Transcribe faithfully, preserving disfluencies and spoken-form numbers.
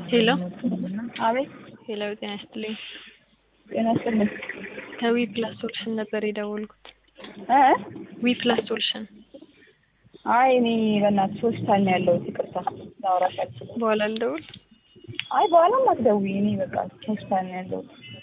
ሄሎ አቤት ሄሎ ጤና ይስጥልኝ። ጤና ይስጥልኝ። ከዊ ፕላስ ሶሉሽን ነበር የደወልኩት። እ ዊ ፕላስ ሶሉሽን። አይ እኔ በእናትሽ ሆስፒታል ነው ያለሁት። ይቅርታ ላወራሽ አልችልም። በኋላ ልደውል። አይ በኋላም አትደውይ። እኔ በቃ ሆስፒታል ነው ያለሁት።